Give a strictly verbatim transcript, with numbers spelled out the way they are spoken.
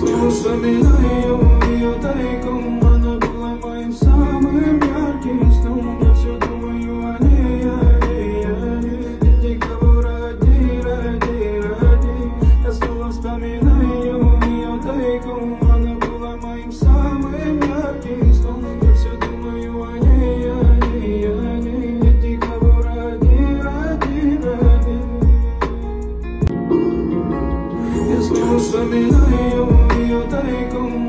снова вспоминаю ее тайком. Она была моим самым ярким сном. Я все думаю о ней, о ней, о ней. Нет никого ради, ради, ради. Я снова вспоминаю ее тайком. Она была моим самым ярким сном. Я все думаю о ней, о ней, о ней. Нет никого ради, ради, ради. Я снова вспоминаю ее тайком.